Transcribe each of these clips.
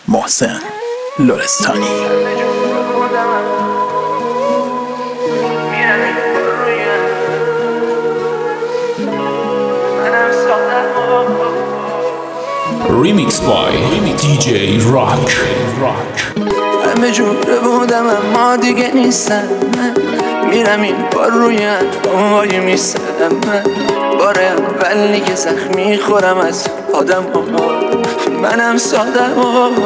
محسن لرستانی. Remix by DJ Rock. همه جوره بودم اما دیگه نیستم. من میرم این بار روی انوای میستم. من بار اولی که زخمی خورم از آدم ها. منم سادم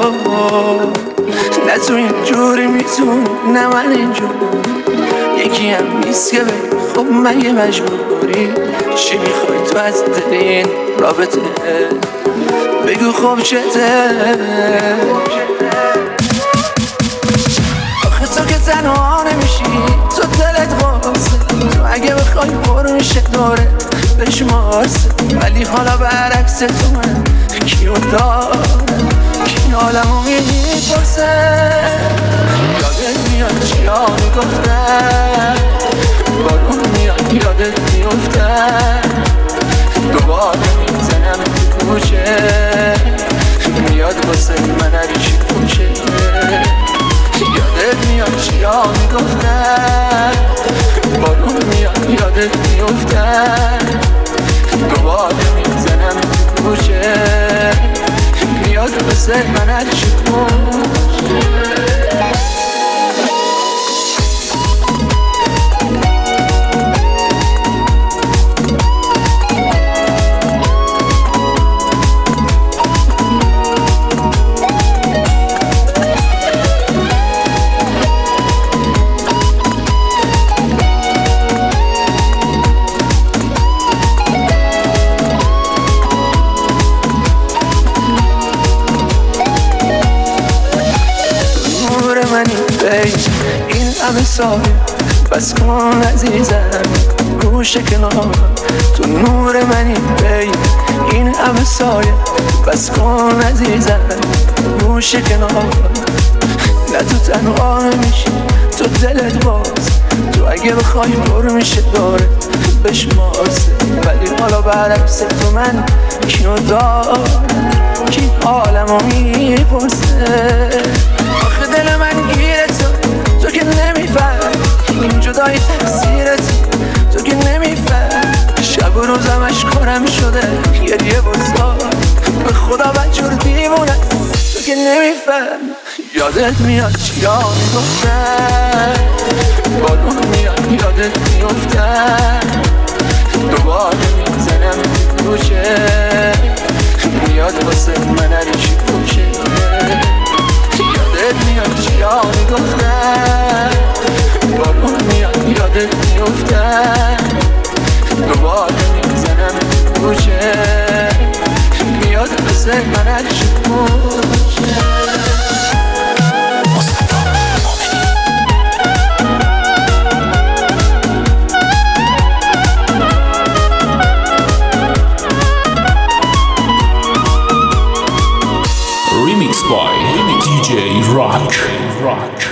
نه تو این جوری میتونی نه من اینجور. یکی هم نیست که بگی خب مگه مجبوری. چی میخوای تو از دل این رابطه؟ بگو خب چته؟ آخه تو که تنها نمیشی، تو دلت قاسه. تو اگه بخوای برو میشه دوره بشمارسه. ولی حالا برعکس تو من کیو دارم، کی حالمو میپرسه. یادت میاد چیا میگفتم، بارون میاد یادت میفتم. دوباره میزنم تو کوچه، میاد واسه من هر چی کوچه. یادت میاد چیا میگفتم، بارون میاد یادت میفتم. دوباره میزنم تو کوچه، میاد واسه من هر چی کوچه. این همه سایه بس کن عزیزم، گوشه کنار تو نور منی بی. این همه سایه بس کن عزیزم، گوشه کنار. نه تو تنها نمیشی، تو دلت باز. تو اگه بخوای برو میشه داره بشمارسه. ولی حالا برعکس تو من کیو دارم، کی حالمو میپرسه. آخه دل من گیره تو که نمیفهم. این جدایی تقصیرت تو که نمیفهم. شب و روزمش کارم شده گریه بزار. به خدا بجور دیوونه تو که نمیفهم. یادت میاد چیا میگفتم، بارون میاد یادت میفتم. دوباره میزنم تو کوچه، میاد واسه من هر چی کوچه. یادت میاد چیا میگفتم، بارون میاد یادت میفتم. دوباره میزنم تو کوچه، میاد واسه من هر چی کوچه. Remix by DJ Rock.